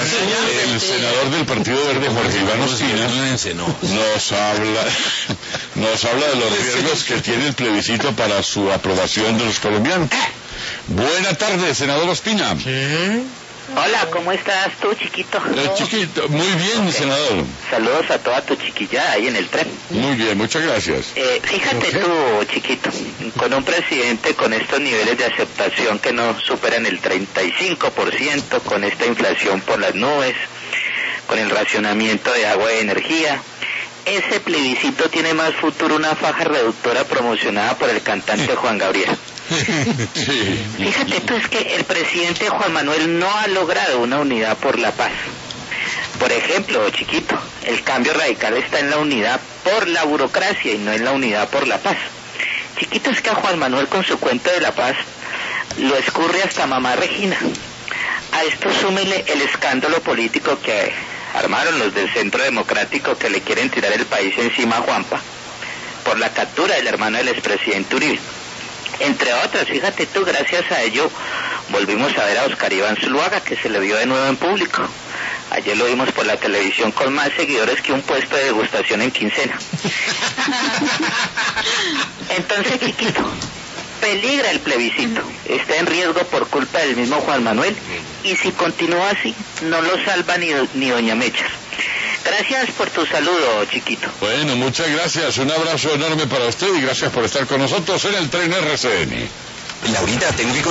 el senador del Partido Verde, Jorge Iván Ospina, nos habla de los riesgos que tiene el plebiscito para su aprobación de los colombianos. Buena tarde, senador Ospina. Hola, ¿cómo estás tú, chiquito? Chiquito, muy bien, senador. Saludos a toda tu chiquilla ahí en el tren. Muy bien, muchas gracias. Fíjate tú, chiquito, con un presidente con estos niveles de aceptación que no superan el 35%, con esta inflación por las nubes, con el racionamiento de agua y energía, ese plebiscito tiene más futuro una faja reductora promocionada por el cantante Juan Gabriel. Sí. Fíjate tú, es que el presidente Juan Manuel no ha logrado una unidad por la paz. Por ejemplo, chiquito, el cambio radical está en la unidad por la burocracia y no en la unidad por la paz. Chiquito, es que a Juan Manuel con su cuento de la paz lo escurre hasta mamá Regina. A esto súmele el escándalo político que armaron los del Centro Democrático, que le quieren tirar el país encima a Juanpa por la captura del hermano del expresidente Uribe. Entre otras, fíjate tú, gracias a ello volvimos a ver a Oscar Iván Zuluaga, que se le vio de nuevo en público. Ayer lo vimos por la televisión con más seguidores que un puesto de degustación en quincena. Entonces, chiquito, peligra el plebiscito, está en riesgo por culpa del mismo Juan Manuel, y si continúa así, no lo salva ni doña Mechas. Gracias por tu saludo, chiquito. Bueno, muchas gracias, un abrazo enorme para usted y gracias por estar con nosotros en el tren RCN. Laurita, tengo que